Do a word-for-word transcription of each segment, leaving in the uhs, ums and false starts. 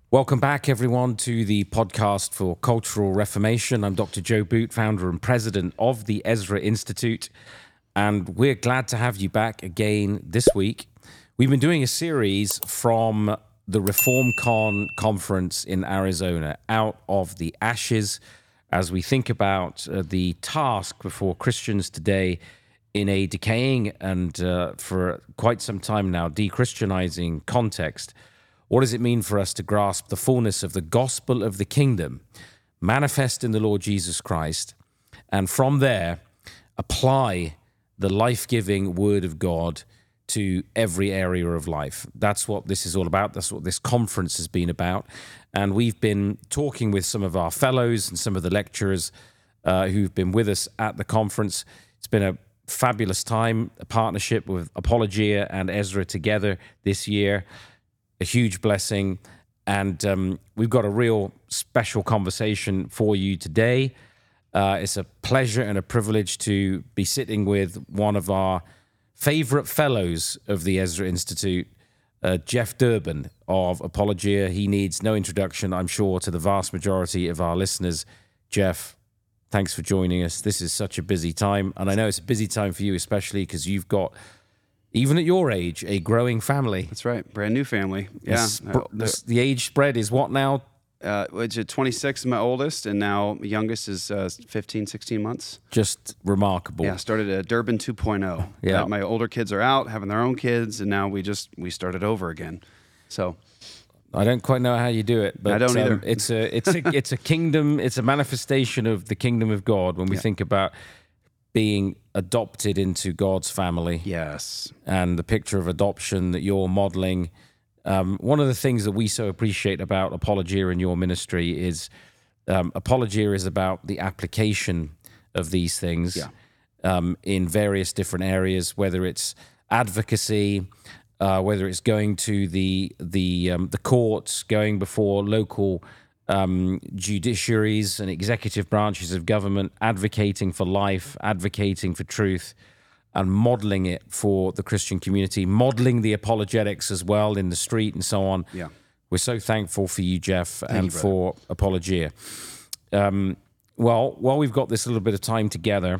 Welcome back, everyone, to the podcast for Cultural Reformation. I'm Doctor Joe Boot, founder and president of the Ezra Institute, and we're glad to have you back again this week. We've been doing a series from the ReformCon conference in Arizona, Out of the Ashes, as we think about uh, the task before Christians today in a decaying and, uh, for quite some time now, de-Christianizing context. What does it mean for us to grasp the fullness of the gospel of the kingdom, manifest in the Lord Jesus Christ, and from there apply the life-giving word of God to every area of life? That's what this is all about. That's what this conference has been about. And we've been talking with some of our fellows and some of the lecturers uh, who've been with us at the conference. It's been a fabulous time, a partnership with Apologia and Ezra together this year. A huge blessing, and um, we've got a real special conversation for you today. Uh, it's a pleasure and a privilege to be sitting with one of our favorite fellows of the Ezra Institute, uh, Jeff Durbin of Apologia. He needs no introduction, I'm sure, to the vast majority of our listeners. Jeff, thanks for joining us. This is such a busy time, and I know it's a busy time for you, especially because you've got, even at your age, a growing family. That's right. Brand new family. Yeah. The, the, the age spread is what now? Uh, which is twenty-six is my oldest, and now youngest is uh, fifteen, sixteen months. Just remarkable. Yeah, started at Durbin two point oh. Yeah. Uh, my older kids are out, having their own kids, and now we just, we started over again. So I don't quite know how you do it, but I don't either. Um, it's a it's a it's a kingdom, it's a manifestation of the kingdom of God when we yeah. think about being adopted into God's family. Yes. And the picture of adoption that you're modeling. Um, one of the things that we so appreciate about Apologia and your ministry is um, Apologia is about the application of these things yeah. um, in various different areas, whether it's advocacy, uh, whether it's going to the the um, the courts, going before local Um, judiciaries and executive branches of government, advocating for life, advocating for truth, and modeling it for the Christian community, modeling the apologetics as well in the street and so on. Yeah. We're so thankful for you, Jeff, Thank and you, for Apologia. Um, well, while we've got this little bit of time together,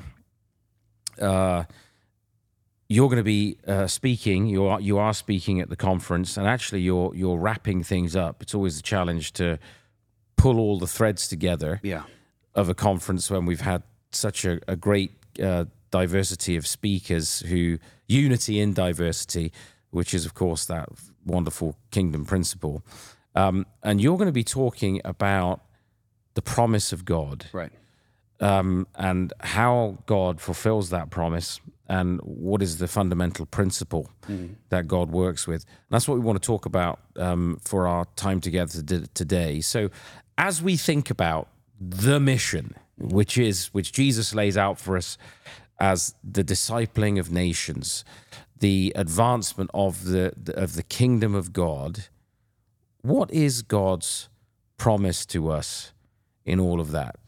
uh, you're going to be uh, speaking. You are you are speaking at the conference, and actually, you're you're wrapping things up. It's always a challenge to pull all the threads together yeah. of a conference when we've had such a, a great uh, diversity of speakers who, unity in diversity, which is, of course, that wonderful kingdom principle. Um, and you're going to be talking about the promise of God. Right. Um, and how God fulfills that promise and what is the fundamental principle mm-hmm. that God works with. And that's what we want to talk about um, for our time together today. So as we think about the mission, which is which Jesus lays out for us as the discipling of nations, the advancement of the, the of the kingdom of God, what is God's promise to us in all of that?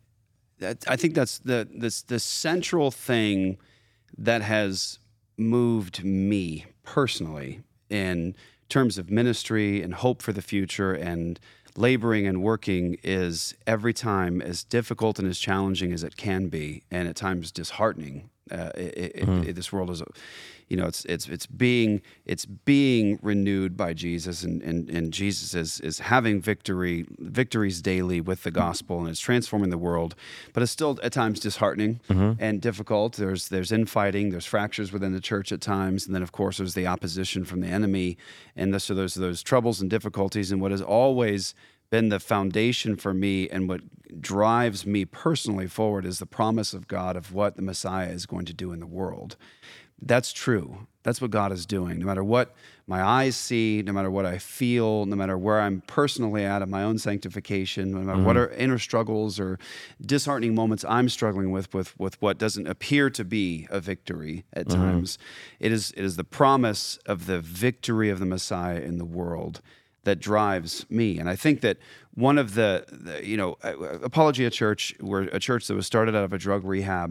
I think that's the, the the central thing that has moved me personally in terms of ministry and hope for the future and laboring and working is every time as difficult and as challenging as it can be, and at times disheartening. Uh, it, mm-hmm. it, this world is, you know, it's it's it's being it's being renewed by Jesus, and and, and Jesus is is having victory victories daily with the gospel, and it's transforming the world. But it's still at times disheartening mm-hmm. and difficult. There's there's infighting, there's fractures within the church at times, and then of course there's the opposition from the enemy, and so there's those troubles and difficulties. And what has always been the foundation for me and what drives me personally forward is the promise of God of what the Messiah is going to do in the world. That's true. That's what God is doing. No matter what my eyes see, no matter what I feel, no matter where I'm personally at in my own sanctification, no matter mm-hmm. what are inner struggles or disheartening moments I'm struggling with, with, with what doesn't appear to be a victory at mm-hmm. times, it is it is the promise of the victory of the Messiah in the world that drives me. And I think that one of the, the you know, Apologia Church, we're a church that was started out of a drug rehab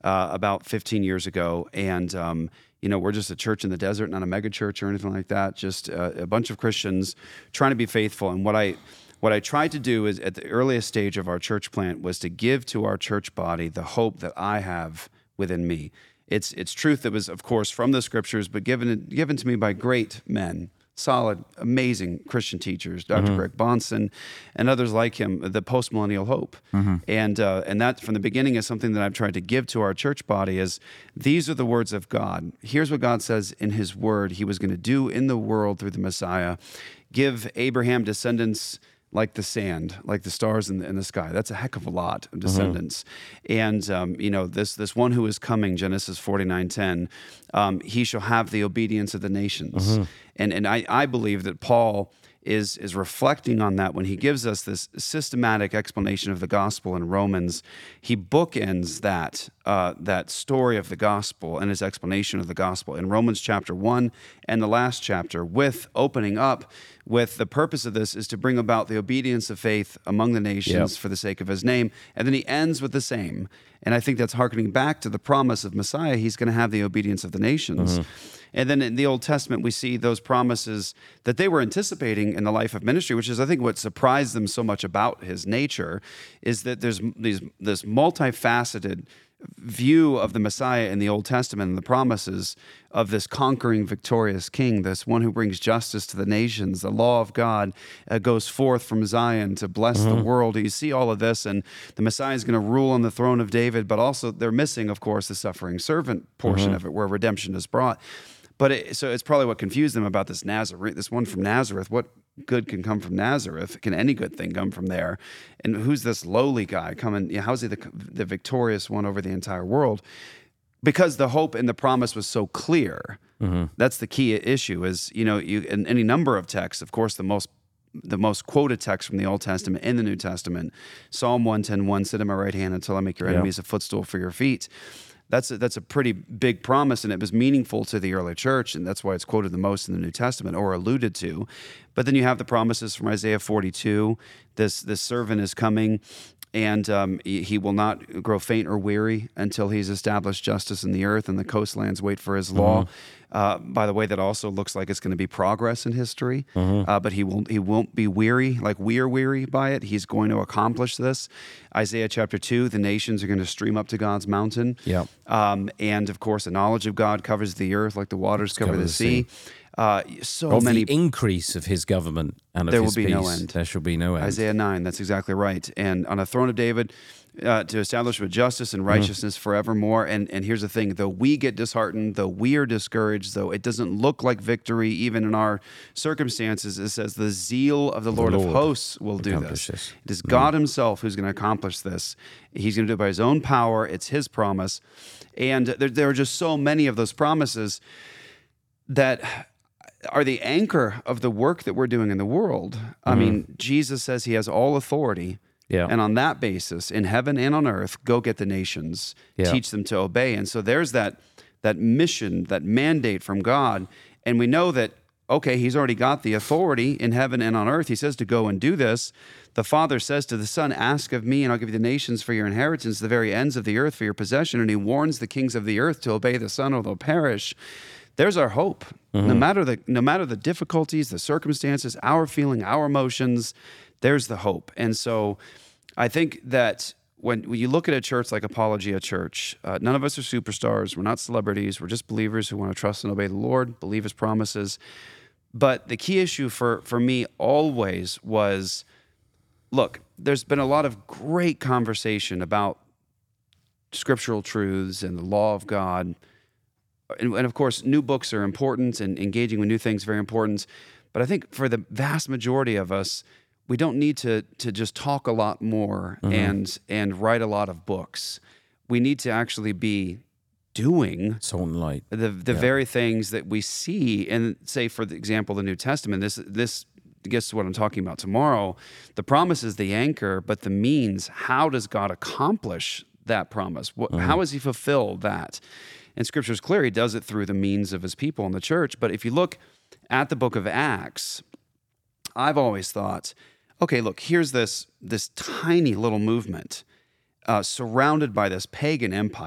uh, about fifteen years ago, and um, you know, we're just a church in the desert, not a mega church or anything like that. Just uh, a bunch of Christians trying to be faithful. And what I what I tried to do is, at the earliest stage of our church plant, was to give to our church body the hope that I have within me. It's it's truth that was, of course, from the scriptures, but given given to me by great men, solid, amazing Christian teachers, Doctor Mm-hmm. Greg Bonson, and others like him, the postmillennial hope. Mm-hmm. And uh, and that, from the beginning, is something that I've tried to give to our church body, is these are the words of God. Here's what God says in his word he was going to do in the world through the Messiah. Give Abraham descendants like the sand, like the stars in the, in the sky. That's a heck of a lot of descendants. Mm-hmm. And, um, you know, this this one who is coming, Genesis forty-nine ten, um, he shall have the obedience of the nations. Mm-hmm. And and I, I believe that Paul is is reflecting on that when he gives us this systematic explanation of the gospel in Romans. He bookends that uh, that story of the gospel and his explanation of the gospel in Romans chapter one and the last chapter, with opening up with the purpose of this is to bring about the obedience of faith among the nations yep. for the sake of his name. And then he ends with the same. And I think that's hearkening back to the promise of Messiah. He's going to have the obedience of the nations. Mm-hmm. And then in the Old Testament, we see those promises that they were anticipating in the life of ministry, which is, I think, what surprised them so much about his nature, is that there's these this multifaceted view of the Messiah in the Old Testament and the promises of this conquering, victorious king, this one who brings justice to the nations. The law of God uh, goes forth from Zion to bless mm-hmm. the world. You see all of this, and the Messiah is going to rule on the throne of David, but also they're missing, of course, the suffering servant portion mm-hmm. of it, where redemption is brought. But it, so it's probably what confused them about this Nazareth, this one from Nazareth. What good can come from Nazareth? Can any good thing come from there? And who's this lowly guy coming? You know, how's he the, the victorious one over the entire world? Because the hope and the promise was so clear. Mm-hmm. That's the key issue. Is, you know, you in any number of texts. Of course, the most the most quoted text from the Old Testament and the New Testament, Psalm one ten one, sit at my right hand until I make your enemies yeah. a footstool for your feet. That's a, that's a pretty big promise, and it was meaningful to the early church, and that's why it's quoted the most in the New Testament, or alluded to. But then you have the promises from Isaiah forty-two. This this servant is coming, and um, he, he will not grow faint or weary until he's established justice in the earth, and the coastlands wait for his law. Mm-hmm. Uh, by the way, that also looks like it's going to be progress in history, mm-hmm. uh, but he won't he won't be weary like we are weary by it. He's going to accomplish this. Isaiah chapter two, the nations are going to stream up to God's mountain. Yeah. Um, and of course, the knowledge of God covers the earth like the waters cover, cover the, the sea. sea. Uh, so of many the increase of his government and of there his will be peace, no end. There shall be no end. Isaiah nine, that's exactly right. And on a throne of David, uh, to establish with justice and righteousness mm-hmm. forevermore. And and here's the thing: though we get disheartened, though we are discouraged, though it doesn't look like victory, even in our circumstances, it says the zeal of the, the Lord, Lord of hosts will do this. this. It is mm-hmm. God Himself who's going to accomplish this. He's going to do it by His own power. It's His promise, and there, there are just so many of those promises that are the anchor of the work that we're doing in the world. Mm-hmm. I mean, Jesus says He has all authority. Yeah. And on that basis, in heaven and on earth, go get the nations, yeah. teach them to obey. And so there's that that mission, that mandate from God. And we know that, okay, He's already got the authority in heaven and on earth. He says to go and do this. The Father says to the Son, ask of me, and I'll give you the nations for your inheritance, the very ends of the earth for your possession. And He warns the kings of the earth to obey the Son or they'll perish. There's our hope. Mm-hmm. No matter the no matter the difficulties, the circumstances, our feeling, our emotions, there's the hope. And so I think that when, when you look at a church like Apologia Church, uh, none of us are superstars. We're not celebrities. We're just believers who want to trust and obey the Lord, believe His promises. But the key issue for, for me always was, look, there's been a lot of great conversation about scriptural truths and the law of God. And, and of course, new books are important, and engaging with new things is very important. But I think for the vast majority of us, we don't need to to just talk a lot more mm-hmm. and and write a lot of books. We need to actually be doing Salt and light. the the yeah. very things that we see in, say, for the example, the New Testament. This this gets to what I'm talking about tomorrow. The promise is the anchor, but the means, how does God accomplish that promise? What, mm-hmm. How does He fulfill that? And Scripture is clear. He does it through the means of His people in the church. But if you look at the book of Acts, I've always thought, okay, look, here's this this tiny little movement uh, surrounded by this pagan empire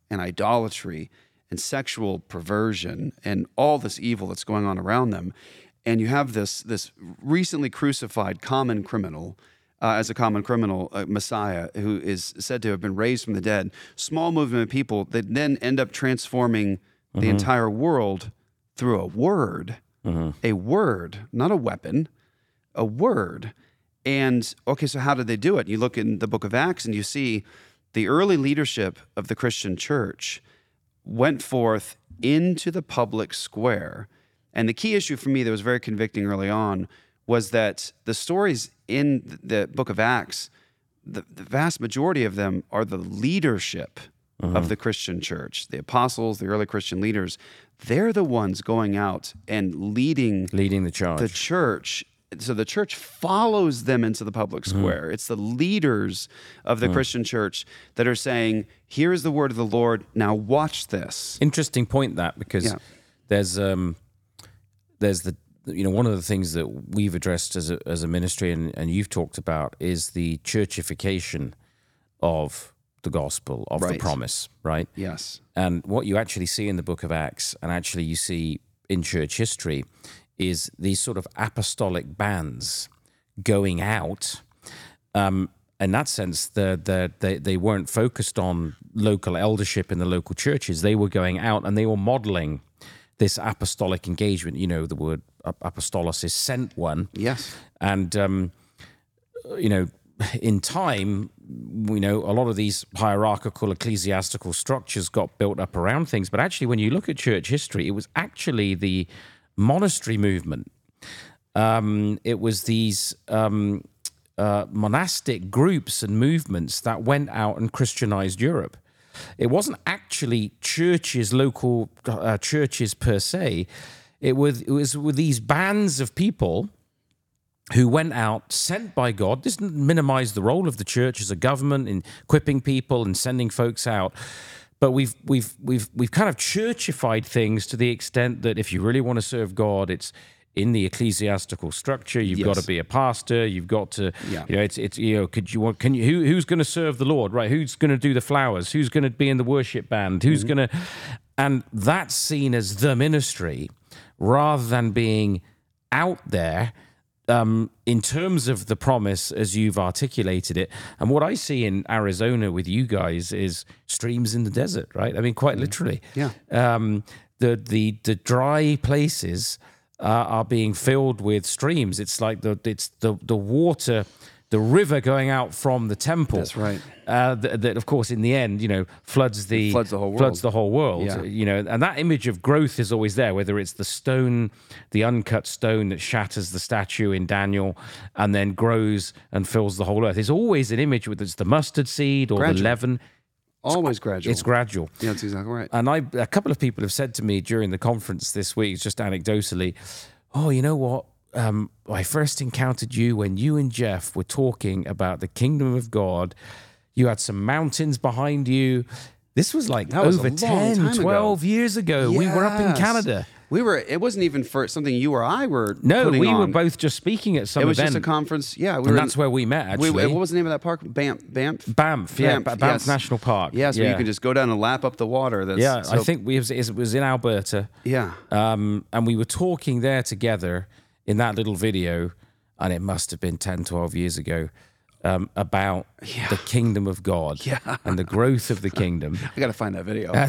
and idolatry and sexual perversion and all this evil that's going on around them. And you have this this recently crucified common criminal, uh, as a common criminal, uh, Messiah, who is said to have been raised from the dead. Small movement of people that then end up transforming the mm-hmm. entire world through a word, mm-hmm. a word, not a weapon, a word. And okay, so how did they do it? You look in the book of Acts and you see the early leadership of the Christian church went forth into the public square. And the key issue for me that was very convicting early on was that the stories in the book of Acts, the, the vast majority of them are the leadership mm-hmm. of the Christian church. The apostles, the early Christian leaders, they're the ones going out and leading, leading the charge. The church. So the church follows them into the public square. Mm-hmm. It's the leaders of the mm-hmm. Christian church that are saying, here is the word of the Lord, now watch this. Interesting point that, because yeah. there's... um. There's the, you know, one of the things that we've addressed as a, as a ministry and, and you've talked about is the churchification of the gospel, of right. the promise, right? Yes. And what you actually see in the book of Acts, and actually you see in church history, is these sort of apostolic bands going out. Um, in that sense, the, the, they, they weren't focused on local eldership in the local churches. They were going out and they were modeling this apostolic engagement. You know, the word apostolos is sent one. Yes. And, um, you know, in time, we know a lot of these hierarchical ecclesiastical structures got built up around things. But actually, when you look at church history, it was actually the monastery movement. Um, it was these um, uh, monastic groups and movements that went out and Christianized Europe. It wasn't actually churches, local uh, churches per se. It was, it was with these bands of people who went out, sent by God. This didn't minimize the role of the church as a government in equipping people and sending folks out. But we've we've we've we've kind of churchified things to the extent that if you really want to serve God, it's in the ecclesiastical structure. You've yes. got to be a pastor. You've got to, yeah. you know, it's it's you know, could you want? Can you? Who, who's going to serve the Lord? Right? Who's going to do the flowers? Who's going to be in the worship band? Who's mm-hmm. going to? And that's seen as the ministry, rather than being out there um, in terms of the promise as you've articulated it. And what I see in Arizona with you guys is streams in the desert. Right? I mean, quite mm-hmm. literally. Yeah. Um, the the the dry places Uh, are being filled with streams. It's like the it's the the water, the river going out from the temple. That's right. Uh, that, that of course in the end, you know, floods the it floods the whole world. Floods the whole world. Yeah. You know, and that image of growth is always there. Whether it's the stone, the uncut stone that shatters the statue in Daniel, and then grows and fills the whole earth. There's always an image with it's the mustard seed or Gradual. the leaven. Always gradual. It's gradual. Yeah, that's exactly right. And I, a couple of people have said to me during the conference this week, just anecdotally, oh, you know what? Um, I first encountered you when you and Jeff were talking about the kingdom of God. You had some mountains behind you. This was like was over ten, twelve ago. years ago. Yes. We were up in Canada. We were. It wasn't even for something you or I were. No, putting we on. were both just speaking at some event. It was event. just a conference. Yeah, we and were that's in, where we met. Actually, we, what was the name of that park? Banff. Banff. Banff. Yeah, Banff, Banff yes. National Park. Yeah, so yeah. you can just go down and lap up the water. That's, yeah, so, I think we was, it was in Alberta. Yeah, um, and we were talking there together in that little video, and it must have been ten, twelve years ago. Um, about yeah. the kingdom of God yeah. and the growth of the kingdom. I got to find that video. I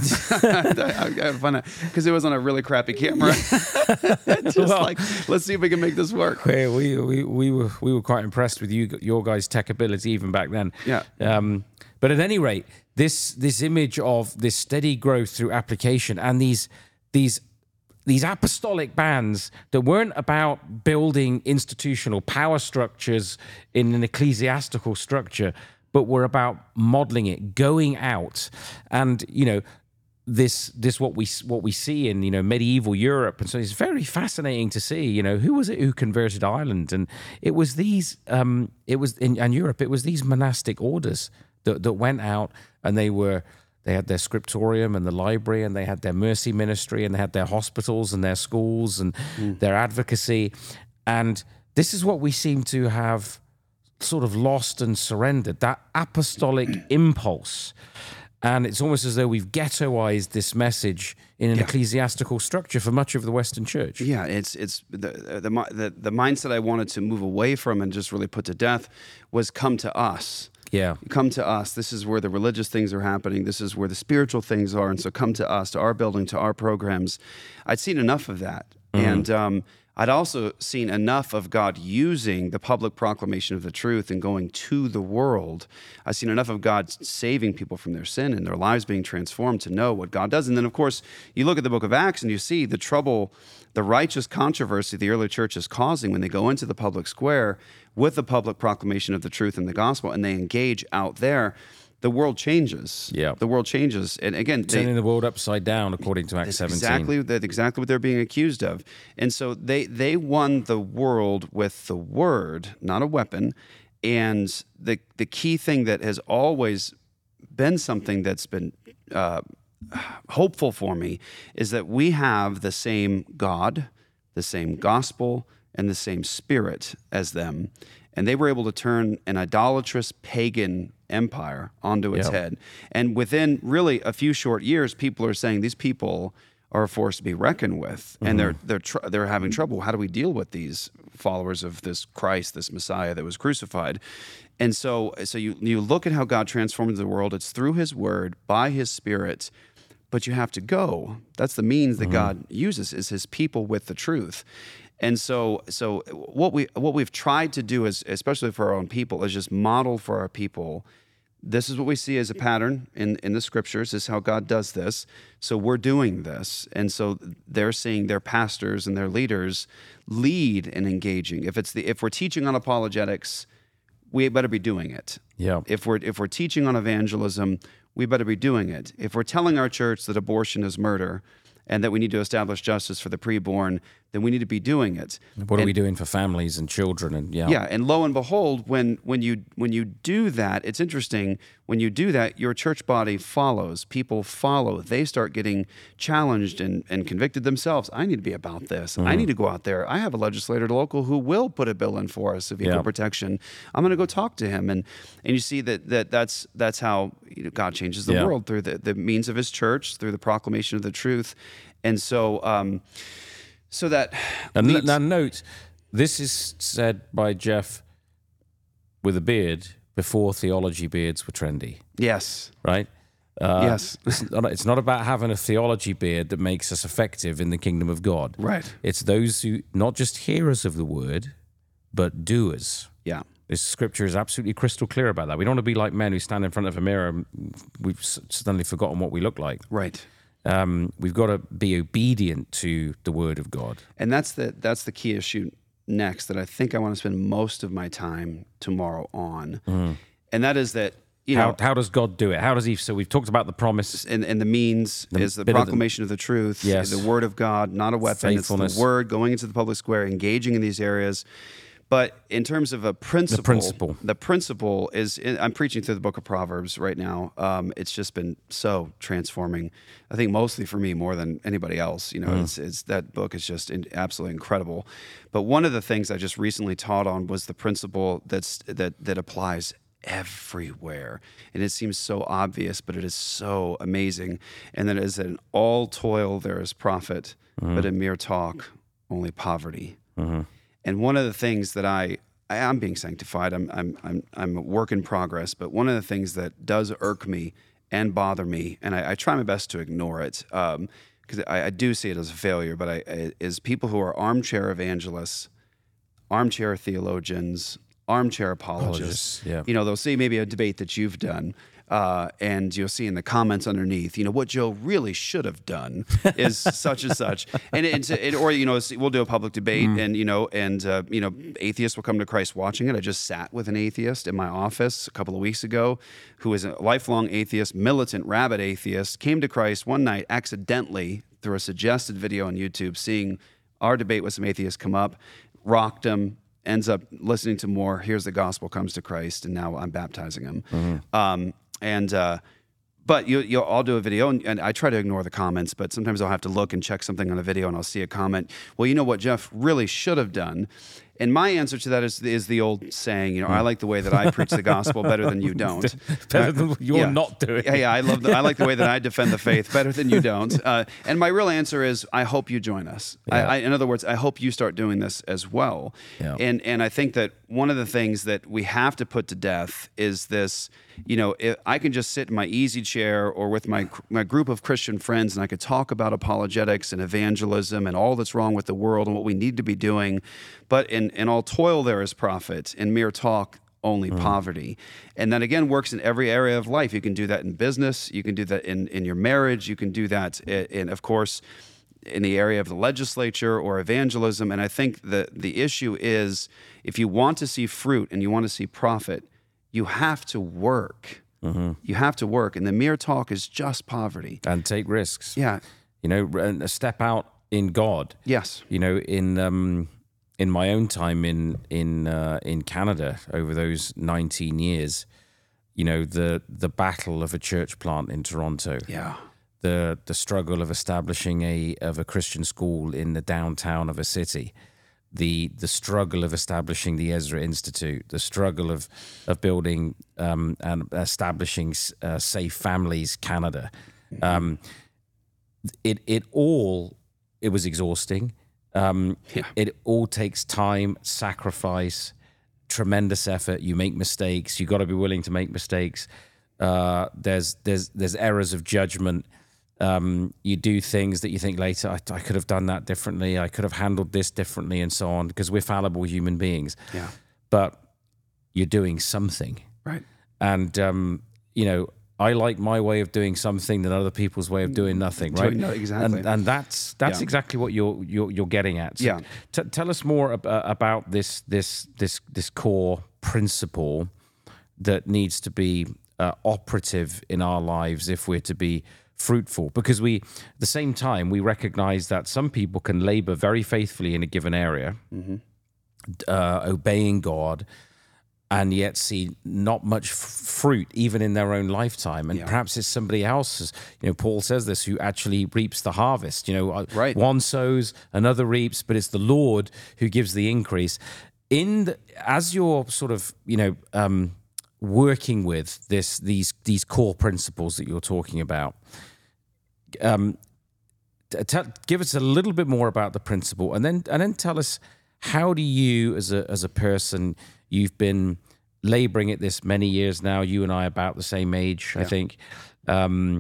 got to find that because it was on a really crappy camera. Just well, like, let's see if we can make this work. We, we we we were we were quite impressed with you your guys' tech ability even back then. Yeah. Um, but at any rate, this this image of this steady growth through application and these these. These apostolic bands that weren't about building institutional power structures in an ecclesiastical structure, but were about modeling it, going out, and you know, this this what we what we see in you know medieval Europe, and so it's very fascinating to see. You know, who was it who converted Ireland, and it was these um, it was in and Europe, it was these monastic orders that that went out and they were. They had their scriptorium and the library, and they had their mercy ministry, and they had their hospitals and their schools and mm. their advocacy. And this is what we seem to have sort of lost and surrendered, that apostolic impulse. And it's almost as though we've ghettoized this message in an Yeah. ecclesiastical structure for much of the Western church. Yeah, it's it's the, the the the mindset I wanted to move away from and just really put to death was come to us. Yeah. Come to us. This is where the religious things are happening. This is where the spiritual things are. And so come to us, to our building, to our programs. I'd seen enough of that. Mm-hmm. And um, I'd also seen enough of God using the public proclamation of the truth and going to the world. I've seen enough of God saving people from their sin and their lives being transformed to know what God does. And then, of course, you look at the book of Acts and you see the trouble, the righteous controversy the early church is causing when they go into the public square with the public proclamation of the truth and the gospel, and they engage out there. The world changes. Yeah. The world changes. And again, they, Turning the world upside down, according to Acts that's seventeen. exactly that's exactly what they're being accused of. And so they they won the world with the word, not a weapon. And the the key thing that has always been something that's been uh, hopeful for me is that we have the same God, the same gospel, and the same spirit as them. And they were able to turn an idolatrous pagan empire onto its Yeah. head. And within really a few short years, people are saying these people are a force to be reckoned with, and they're they're tr- they're having trouble. How do we deal with these followers of this Christ, this Messiah that was crucified? And so, so you you look at how God transformed the world. It's through His Word, by His Spirit, but you have to go. That's the means that God uses, is His people with the truth. And so, so what we what we've tried to do is, especially for our own people, is just model for our people. This is what we see as a pattern in, in the scriptures. This is how God does this. So we're doing this, and so they're seeing their pastors and their leaders lead in engaging. If it's the if we're teaching on apologetics, we better be doing it. Yeah. If we're if we're teaching on evangelism, we better be doing it. If we're telling our church that abortion is murder, and that we need to establish justice for the preborn, then we need to be doing it. What are And- we doing for families and children? And yeah. Yeah, and lo and behold, when when you when you do that, it's interesting. When you do that, your church body follows. People follow. They start getting challenged and, and convicted themselves. I need to be about this. I need to go out there. I have a legislator local who will put a bill in for us of equal Yeah. protection. I'm going to go talk to him, and and you see that that that's that's how you know, God changes the Yeah. world through the, the means of His church, through the proclamation of the truth, and so um, so that And leads- now note, this is said by Jeff with a beard before theology beards were trendy, yes, right? Uh, yes, It's not, it's not about having a theology beard that makes us effective in the kingdom of God. right, It's those who, not just hearers of the word, but doers. yeah. This scripture is absolutely crystal clear about that. We don't want to be like men who stand in front of a mirror and we've s- suddenly forgotten what we look like. Right. Um, we've got to be obedient to the word of God. And that's the that's the key issue next that I think I want to spend most of my time tomorrow on. And that is that, you How, know, how does God do it? How does he? So we've talked about the promise. and, and the means is the bit of the- proclamation of the truth, Yes. the word of God, not a weapon. It's Faithfulness. the word going into the public square, engaging in these areas. But in terms of a principle, principle. the principle is, I'm preaching through the book of Proverbs right now. Um, it's just been so transforming. I think mostly for me more than anybody else. You know, Mm. it's, it's that book is just in, absolutely incredible. But one of the things I just recently taught on was the principle that's that that applies everywhere, and it seems so obvious, but it is so amazing. And that is that in all toil there is profit, Mm-hmm. but in mere talk only poverty. And one of the things that I, I am being sanctified. I'm, I'm, I'm, I'm a work in progress. But one of the things that does irk me and bother me, and I, I try my best to ignore it, because I, I do see it as a failure. But I, I is people who are armchair evangelists, armchair theologians, armchair apologists. Apologists, yeah. You know, they'll see maybe a debate that you've done. Uh, and you'll see in the comments underneath, you know, what Joe really should have done is such and such, and it, it, or you know, we'll do a public debate, Mm. and you know, and uh, you know, atheists will come to Christ watching it. I just sat with an atheist in my office a couple of weeks ago, who is a lifelong atheist, militant, rabid atheist, came to Christ one night accidentally through a suggested video on YouTube, seeing our debate with some atheists come up, rocked him. Ends up listening to more. Here's the gospel, comes to Christ, and now I'm baptizing him. Um, and uh, but you, you'll I'll do a video, and, and I try to ignore the comments. But sometimes I'll have to look and check something on a video, and I'll see a comment. Well, you know what Jeff really should have done, And my answer to that is is the old saying, you know, I like the way that I preach the gospel better than you don't. Better than you're yeah. not doing. Yeah, yeah, I love the, I like the way that I defend the faith better than you don't. Uh, and my real answer is, I hope you join us. Yeah. I, I, in other words, I hope you start doing this as well. Yeah. And and I think that one of the things that we have to put to death is this. You know, if I can just sit in my easy chair or with my my group of Christian friends, and I could talk about apologetics and evangelism and all that's wrong with the world and what we need to be doing. But in, in all toil there is profit, in mere talk only mm. poverty. And that again works in every area of life. You can do that in business. You can do that in, in your marriage. You can do that in, in, of course, in the area of the legislature or evangelism. And I think the the issue is, if you want to see fruit and you want to see profit, you have to work. Mm-hmm. You have to work. And the mere talk is just poverty. And take risks. Yeah. You know, and a step out in God. Yes. You know, in um, in my own time in in uh, in Canada over those nineteen years, you know, the the battle of a church plant in Toronto. Yeah. The the struggle of establishing a of a Christian school in the downtown of a city. The the struggle of establishing the Ezra Institute, the struggle of of building um, and establishing uh, Safe Families Canada, um, it it all it was exhausting. Um, yeah. It all takes time, sacrifice, tremendous effort. You make mistakes. You got to be willing to make mistakes. Uh, there's there's there's errors of judgment. Um, you do things that you think later, I, I could have done that differently. I could have handled this differently, and so on, because we're fallible human beings. Yeah. But you're doing something. Right. And, um, you know, I like my way of doing something than other people's way of doing nothing, right? Doing no, exactly. And, and that's that's yeah. exactly what you're you're, you're getting at. So yeah. T- tell us more ab- uh, about this this this this core principle that needs to be uh, operative in our lives if we're to be fruitful, because we at the same time we recognize that some people can labor very faithfully in a given area, mm-hmm. uh, obeying God, and yet see not much f- fruit even in their own lifetime. And yeah. perhaps it's somebody else's, you know, Paul says this, who actually reaps the harvest. You know, right. one sows, another reaps, but it's the Lord who gives the increase. In the, as you're sort of, you know, um, working with this, these these core principles that you're talking about, um, t- give us a little bit more about the principle, and then and then tell us, how do you, as a as a person, you've been laboring at this many years now. You and I are about the same age, yeah. I think. Um,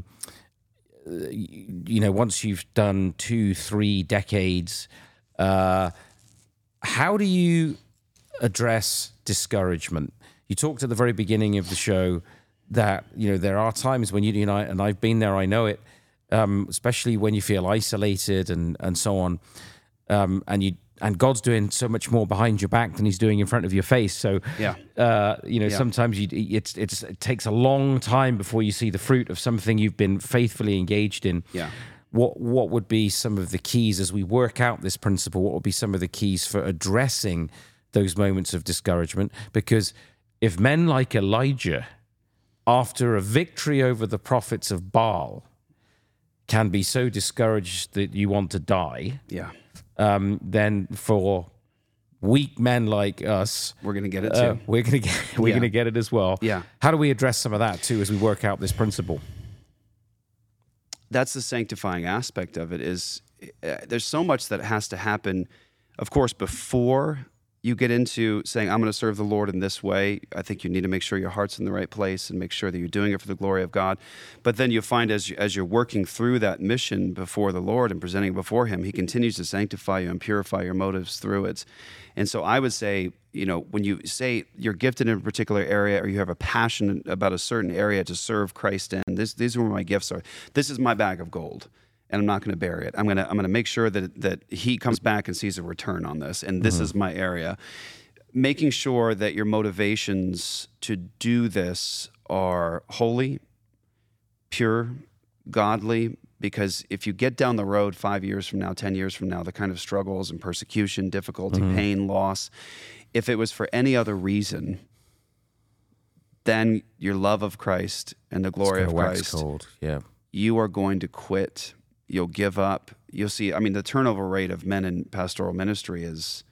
you know, once you've done two, three decades, uh, how do you address discouragement? You talked at the very beginning of the show that, you know, there are times when you, you know, and I've been there, I know it, um, especially when you feel isolated and, and so on. Um, and you, and God's doing so much more behind your back than he's doing in front of your face. So, yeah. uh, you know, yeah. sometimes you, it's, it's, it takes a long time before you see the fruit of something you've been faithfully engaged in. Yeah. What, what would be some of the keys as we work out this principle? What would be some of the keys for addressing those moments of discouragement? Because if men like Elijah, after a victory over the prophets of Baal, can be so discouraged that you want to die, yeah, um, then for weak men like us, we're going to get it too. Uh, we're going to get we're yeah. going to get it as well. Yeah. How do we address some of that too as we work out this principle? That's the sanctifying aspect of it. Is uh, there's so much that has to happen, of course, before you get into saying, I'm going to serve the Lord in this way. I think you need to make sure your heart's in the right place and make sure that you're doing it for the glory of God. But then you find as, you, as you're working through that mission before the Lord and presenting it before him, he continues to sanctify you and purify your motives through it. And so I would say, you know, when you say you're gifted in a particular area or you have a passion about a certain area to serve Christ in, this, these are where my gifts are. This is my bag of gold. And I'm not going to bury it. I'm going to I'm going to make sure that that he comes back and sees a return on this. And this mm-hmm. is my area. Making sure that your motivations to do this are holy, pure, godly. Because if you get down the road five years from now, ten years from now, the kind of struggles and persecution, difficulty, mm-hmm. pain, loss, if it was for any other reason, then your love of Christ and the glory of Christ, cold. Yeah. you are going to quit. You'll give up. You'll see, I mean, the turnover rate of men in pastoral ministry is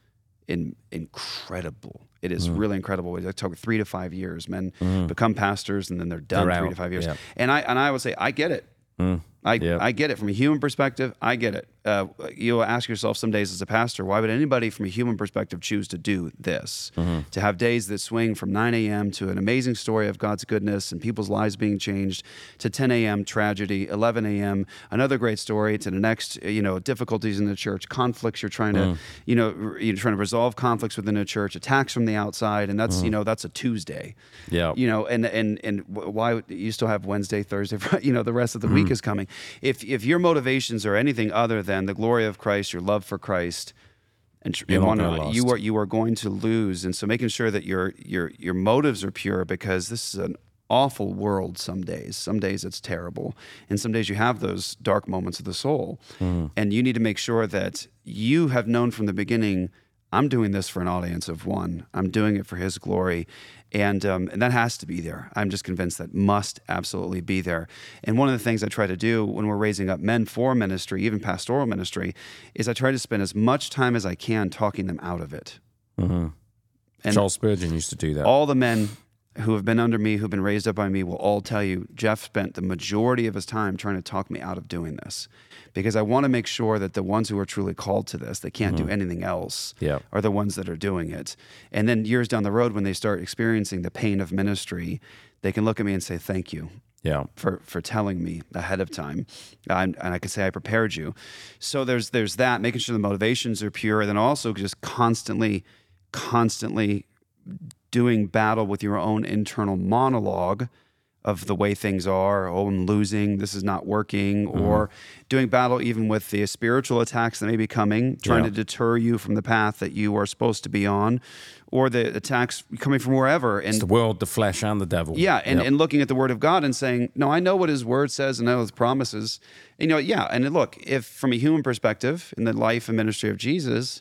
in incredible. It is mm. really incredible. It took three to five years. Men mm. become pastors and then they're done they're three out. to five years. Yeah. And I and I would say I get it. Mm. I, yep. I get it from a human perspective. I get it. Uh, you'll ask yourself some days as a pastor, why would anybody from a human perspective choose to do this? Mm-hmm. To have days that swing from nine a.m. to an amazing story of God's goodness and people's lives being changed, to ten a.m. tragedy, eleven a.m. another great story, to the next, you know, difficulties in the church, conflicts you're trying to, mm. you know, you're trying to resolve conflicts within the church, attacks from the outside, and that's, mm. you know, that's a Tuesday. Yeah. You know, and and and why you still have Wednesday, Thursday, you know, the rest of the mm. week is coming. If if your motivations are anything other than the glory of Christ, your love for Christ, and, and one, you are you are going to lose. And so, making sure that your your your motives are pure, because this is an awful world. Some days, some days it's terrible, and some days you have those dark moments of the soul, mm. and you need to make sure that you have known from the beginning, I'm doing this for an audience of one. I'm doing it for His glory. And um, and that has to be there. I'm just convinced that must absolutely be there. And one of the things I try to do when we're raising up men for ministry, even pastoral ministry, is I try to spend as much time as I can talking them out of it. Mm-hmm. And Charles Spurgeon used to do that. All the men who have been under me, who've been raised up by me, will all tell you, Jeff spent the majority of his time trying to talk me out of doing this, because I want to make sure that the ones who are truly called to this, they can't mm-hmm. do anything else, yeah. are the ones that are doing it. And then years down the road, when they start experiencing the pain of ministry, they can look at me and say, thank you yeah. for, for telling me ahead of time. And, and I can say, I prepared you. So there's there's that, making sure the motivations are pure, and then also just constantly, constantly doing battle with your own internal monologue of the way things are. Oh, I'm losing. This is not working. Mm-hmm. Or doing battle even with the spiritual attacks that may be coming, trying yeah. to deter you from the path that you are supposed to be on, or the attacks coming from wherever. And it's the world, the flesh, and the devil. Yeah, and, yep. and looking at the Word of God and saying, no, I know what His Word says and I know His promises. And, you know, yeah, and look, if from a human perspective, in the life and ministry of Jesus,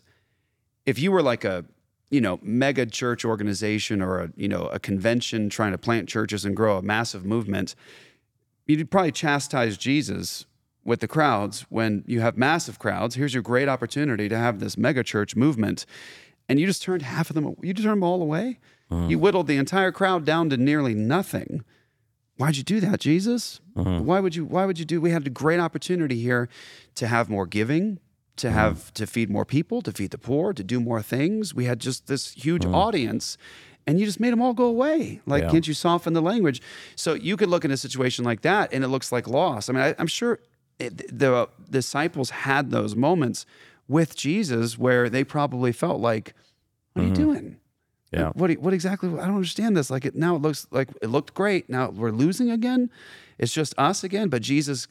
if you were like a you know, mega church organization or a, you know, a convention trying to plant churches and grow a massive movement, you'd probably chastise Jesus with the crowds when you have massive crowds. Here's your great opportunity to have this mega church movement. And you just turned half of them, you just turned them all away. Mm-hmm. You whittled the entire crowd down to nearly nothing. Why'd you do that, Jesus? Mm-hmm. Why would you, why would you do, we had a great opportunity here to have more giving, to have mm. to feed more people, to feed the poor, to do more things. We had just this huge mm. audience, and you just made them all go away. Like, yeah. can't you soften the language? So you could look at a situation like that, and it looks like loss. I mean, I, I'm sure it, the disciples had those moments with Jesus where they probably felt like, what are mm-hmm. you doing? Yeah. Like, what, what exactly? I don't understand this. Like, it now it looks like it looked great. Now we're losing again. It's just us again. But Jesus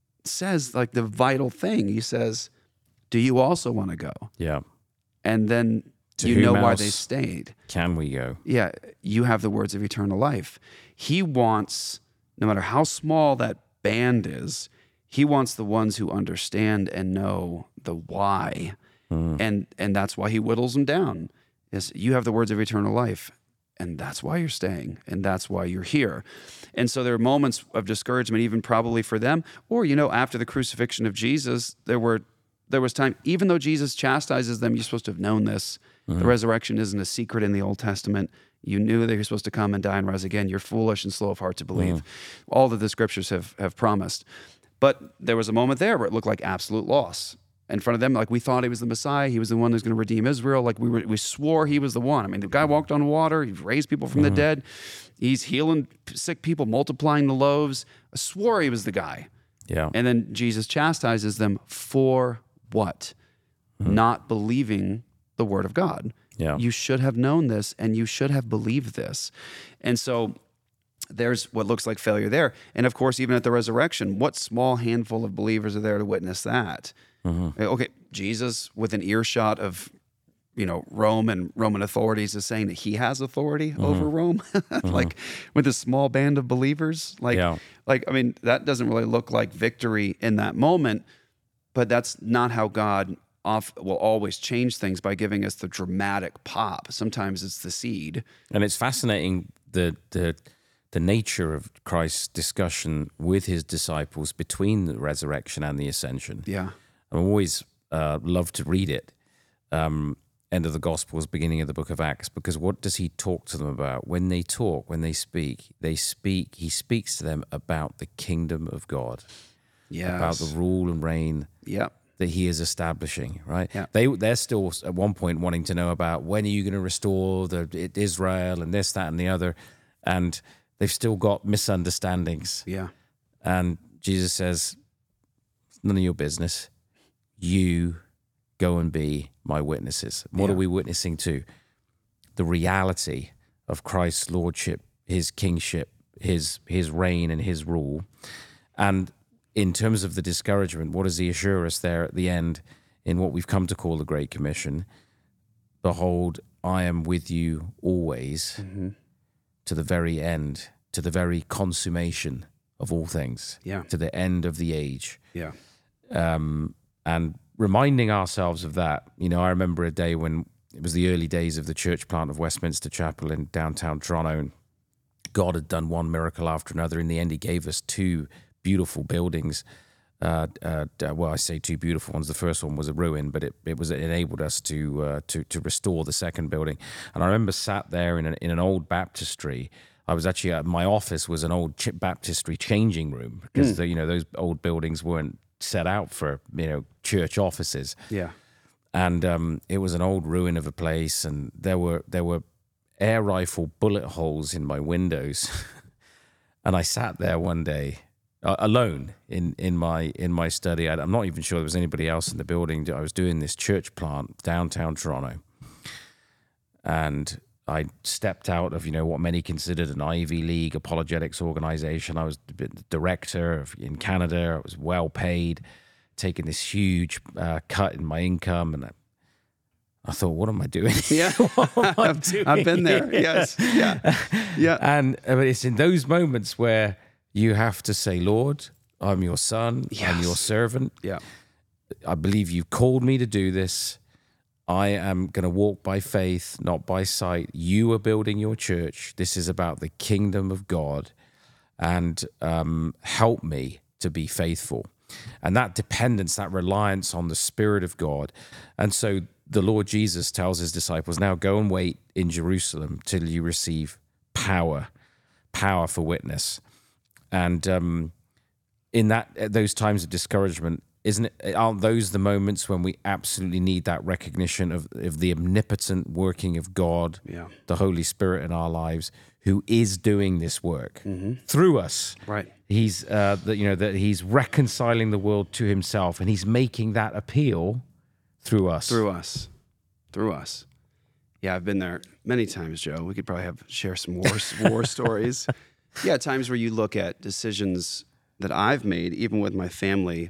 says, like, the vital thing. He says, do you also want to go? Yeah. And then to you know whom why else they stayed. Can we go? Yeah. You have the words of eternal life. He wants, no matter how small that band is, He wants the ones who understand and know the why. Mm. And and that's why He whittles them down. Is you have the words of eternal life. And that's why you're staying. And that's why you're here. And so there are moments of discouragement, even probably for them. Or, you know, after the crucifixion of Jesus, there were There was time, even though Jesus chastises them, you're supposed to have known this. Mm-hmm. The resurrection isn't a secret in the Old Testament. You knew that you're supposed to come and die and rise again. You're foolish and slow of heart to believe. Mm-hmm. All that the scriptures have, have promised. But there was a moment there where it looked like absolute loss. In front of them, like we thought He was the Messiah. He was the one who's going to redeem Israel. Like we were, we swore He was the one. I mean, the guy walked on water. He raised people from mm-hmm. the dead. He's healing sick people, multiplying the loaves. I swore He was the guy. Yeah. And then Jesus chastises them for what? Mm-hmm. Not believing the Word of God. Yeah. You should have known this, and you should have believed this. And so there's what looks like failure there. And of course, even at the resurrection, what small handful of believers are there to witness that? Mm-hmm. Okay, Jesus, with an earshot of, you know, Rome and Roman authorities, is saying that He has authority mm-hmm. over Rome, mm-hmm. like with a small band of believers. Like, yeah. like I mean, that doesn't really look like victory in that moment. But that's not how God off, will always change things, by giving us the dramatic pop. Sometimes it's the seed. And it's fascinating the the the nature of Christ's discussion with His disciples between the resurrection and the ascension. Yeah. I always uh, love to read it. Um, end of the Gospels, beginning of the book of Acts, because what does he talk to them about? When they talk, when they speak, they speak, he speaks to them about the kingdom of God, yes. about the rule and reign yep. that he is establishing, right? Yep. They, they're still at one point wanting to know about when are you going to restore the Israel and this, that, and the other. And they've still got misunderstandings. Yeah. And Jesus says, none of your business. You go and be my witnesses. And what Yeah. are we witnessing to? The reality of Christ's lordship, his kingship, his his reign and his rule. And in terms of the discouragement, what does he assure us there at the end in what we've come to call the Great Commission? Behold, I am with you always Mm-hmm. to the very end, to the very consummation of all things, Yeah. to the end of the age. Yeah. Um, and reminding ourselves of that. You know, I remember a day when it was the early days of the church plant of Westminster Chapel in downtown Toronto, and God had done one miracle after another. In the end, he gave us two beautiful buildings. Uh, uh, well, I say two beautiful ones. The first one was a ruin, but it, it was it enabled us to uh, to to restore the second building. And I remember sat there in an, in an old baptistry. I was actually uh, my office was an old ch- baptistry changing room because Mm. the, you know those old buildings weren't set out for you know church offices. Yeah. And um, it was an old ruin of a place, and there were there were air rifle bullet holes in my windows. And I sat there one day uh, alone in in my in my study. I, I'm not even sure there was anybody else in the building. I was doing this church plant downtown Toronto, and I stepped out of you know what many considered an Ivy League apologetics organization. I was the director of, in Canada. I was well paid, taking this huge uh, cut in my income, and I, I thought, what am I doing? Yeah. What am I I've, doing I've been there. here? Yes. Yeah. Yeah. And uh, it's in those moments where you have to say, Lord, I'm your son, I'm Yes. your servant. Yeah. I believe you've called me to do this. I am going to walk by faith, not by sight. You are building your church. This is about the kingdom of God. And um, help me to be faithful. And that dependence, that reliance on the Spirit of God. And so the Lord Jesus tells his disciples, now go and wait in Jerusalem till you receive power, power for witness. And um, in that at those times of discouragement, isn't it? Aren't those the moments when we absolutely need that recognition of, of the omnipotent working of God, Yeah. the Holy Spirit in our lives, who is doing this work Mm-hmm. through us? Right. He's uh, that you know that he's reconciling the world to himself, and he's making that appeal through us. Through us. Through us. Yeah, I've been there many times, Joe. We could probably have share some war war stories. Yeah, times where you look at decisions that I've made, even with my family,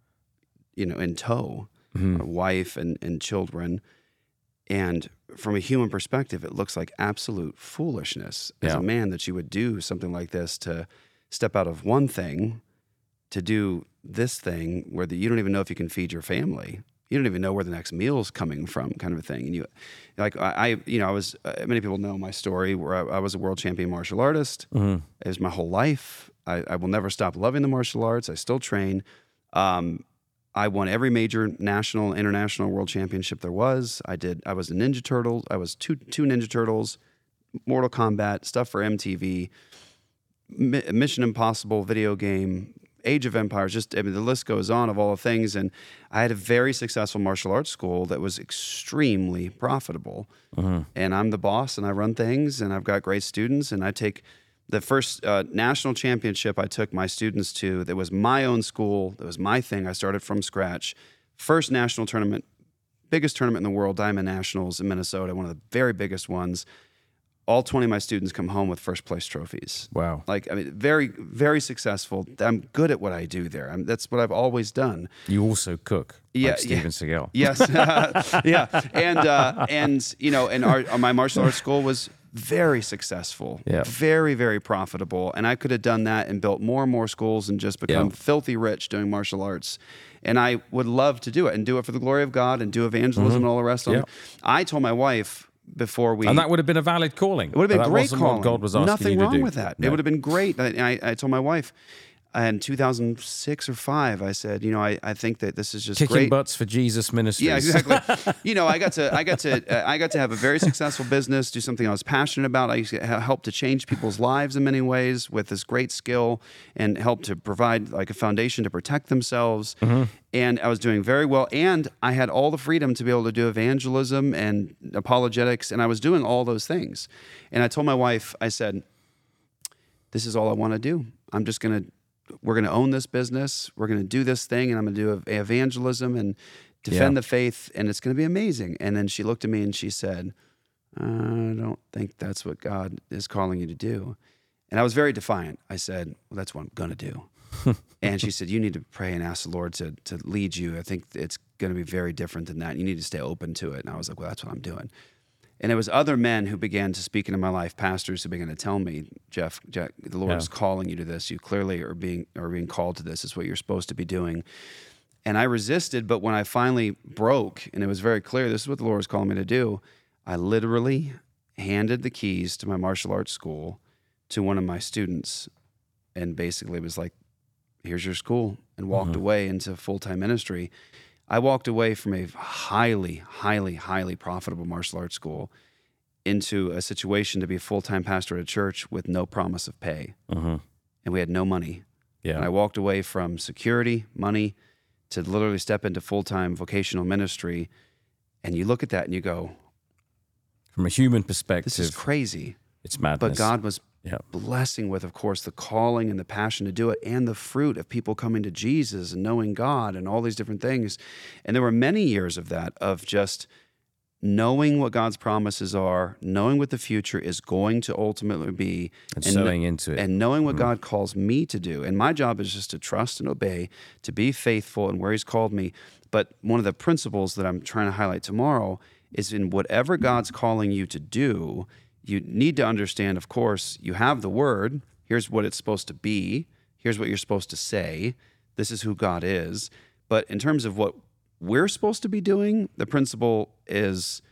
you know, in tow, Mm-hmm. my wife and, and children. And from a human perspective, it looks like absolute foolishness as Yeah. a man that you would do something like this, to step out of one thing to do this thing where the, you don't even know if you can feed your family. You don't even know where the next meal's coming from, kind of a thing. And you, like I, I you know, I was. Uh, many people know my story, where I, I was a world champion martial artist. Mm-hmm. It was my whole life. I, I will never stop loving the martial arts. I still train. Um, I won every major national, international, world championship there was. I did. I was a Ninja Turtle. I was two two Ninja Turtles, Mortal Kombat stuff for M T V, Mi- Mission Impossible video game, Age of Empires. Just I mean, the list goes on of all the things. And I had a very successful martial arts school that was extremely profitable. Mm-hmm. And I'm the boss, and I run things, and I've got great students, and I take. The first uh, national championship I took my students to, that was my own school, that was my thing. I started from scratch. First national tournament, biggest tournament in the world, Diamond Nationals in Minnesota, one of the very biggest ones. All twenty of my students come home with first place trophies. Wow. Like, I mean, very, very successful. I'm good at what I do there. I'm, that's what I've always done. You also cook, Yeah, like Steven yeah. Seagal. Yes. Yeah. And, uh, and you know, and our, my martial arts school was very successful, Yeah. very, very profitable. And I could have done that and built more and more schools and just become Yeah. filthy rich doing martial arts. And I would love to do it and do it for the glory of God and do evangelism and all the rest of Yeah. it. I told my wife before we... And that would have been a valid calling. It would have been That great wasn't calling. what God was asking Nothing you to wrong do. with that. No. It would have been great. I, I, I told my wife, in two thousand six or five, I said, you know, I, I think that this is just Kicking great. butts for Jesus Ministries. Yeah, exactly. you know, I got to, I got to, uh, I got to have a very successful business, do something I was passionate about. I used to help to change people's lives in many ways with this great skill, and help to provide like a foundation to protect themselves. Mm-hmm. And I was doing very well, and I had all the freedom to be able to do evangelism and apologetics, and I was doing all those things. And I told my wife, I said, "This is all I want to do. I'm just gonna." We're going to own this business. We're going to do this thing, and I'm going to do evangelism and defend Yeah. the faith, and it's going to be amazing. And then she looked at me and she said, I don't think that's what God is calling you to do. And I was very defiant. I said, well, that's what I'm going to do. And she said, you need to pray and ask the Lord to, to lead you. I think it's going to be very different than that. You need to stay open to it. And I was like, well, that's what I'm doing. And it was other men who began to speak into my life, pastors who began to tell me, Jeff, Jeff the Lord Yeah. is calling you to this. You clearly are being are being called to this. It's what you're supposed to be doing. And I resisted, but when I finally broke, and it was very clear this is what the Lord was calling me to do, I literally handed the keys to my martial arts school to one of my students, and basically was like, here's your school, and walked Mhm. away into full-time ministry. I walked away from a highly, highly, highly profitable martial arts school into a situation to be a full-time pastor at a church with no promise of pay. Mm-hmm. And we had no money. Yeah. And I walked away from security, money, to literally step into full-time vocational ministry. And you look at that and you go, From a human perspective, this is crazy. it's madness. But God was Yeah. blessing with, of course, the calling and the passion to do it, and the fruit of people coming to Jesus and knowing God and all these different things. And there were many years of that, of just knowing what God's promises are, knowing what the future is going to ultimately be, and, and sowing into it. and knowing what God calls me to do. And my job is just to trust and obey, to be faithful in where He's called me. But one of the principles that I'm trying to highlight tomorrow is, in whatever God's calling you to do, you need to understand, of course, you have the word. Here's what it's supposed to be. Here's what you're supposed to say. This is who God is. But in terms of what we're supposed to be doing, the principle is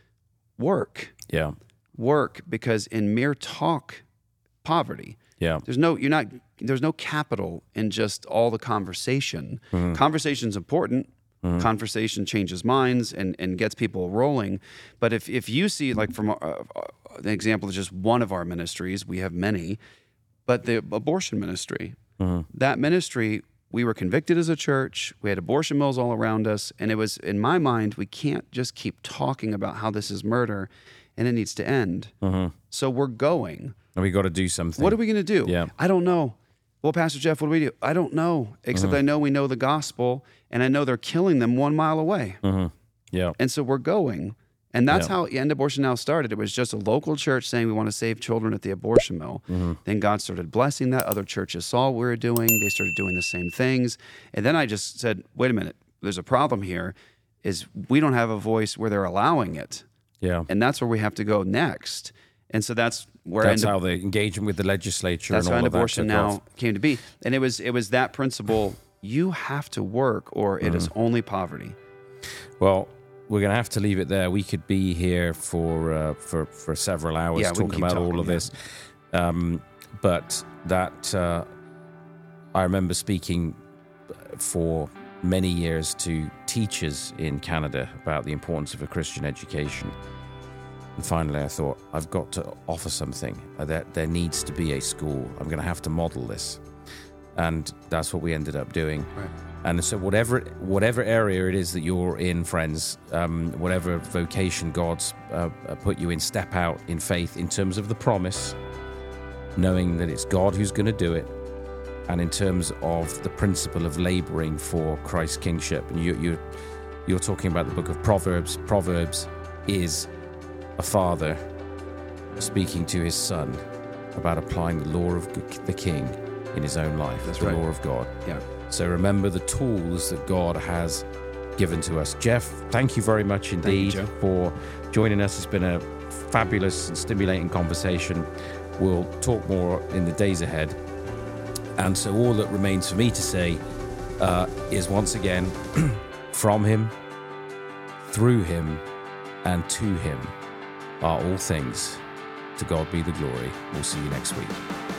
work. yeah. Work, because in mere talk, poverty. Yeah. There's no, you're not, there's no capital in just all the conversation. Mm-hmm. Conversation's important. Mm-hmm. Conversation changes minds and, and gets people rolling. But if, if you see, like from uh, uh, the example of just one of our ministries, we have many, but the abortion ministry, mm-hmm. that ministry, we were convicted as a church. We had abortion mills all around us. And it was, in my mind, we can't just keep talking about how this is murder and it needs to end. Mm-hmm. So we're going. And we got to do something. What are we going to do? Yeah. I don't know. Well, Pastor Jeff, what do we do? I don't know, except Mm-hmm. I know we know the gospel, and I know they're killing them one mile away. Mm-hmm. Yeah. And so we're going. And that's Yeah. how End Abortion Now started. It was just a local church saying we want to save children at the abortion mill. Mm-hmm. Then God started blessing that. Other churches saw what we were doing. They started doing the same things. And then I just said, wait a minute, there's a problem here, is we don't have a voice where they're allowing it. Yeah. And that's where we have to go next. And so that's where That's End how the engagement with the legislature That's and how all End of that Abortion took Now off. came to be. And it was it was that principle, you have to work or it is only poverty. Well, we're going to have to leave it there. We could be here for uh, for for several hours Yeah, we can talking keep about talking, all of yeah. this. Um, but that uh, I remember speaking for many years to teachers in Canada about the importance of a Christian education. And finally, I thought, I've got to offer something. Uh, There, there needs to be a school. I'm going to have to model this. And that's what we ended up doing. Right. And so whatever whatever area it is that you're in, friends, um, whatever vocation God's uh, put you in, step out in faith in terms of the promise, knowing that it's God who's going to do it, and in terms of the principle of laboring for Christ's kingship. And you, you, you're talking about the book of Proverbs. Proverbs is a father speaking to his son about applying the law of the king in his own life. That's the right. law of God. Yeah. So remember the tools that God has given to us. Jeff, thank you very much indeed Joe. for joining us. It's been a fabulous and stimulating conversation. We'll talk more in the days ahead. And so all that remains for me to say uh, is once again, from him, through him, and to him are all things. To God be the glory. We'll see you next week.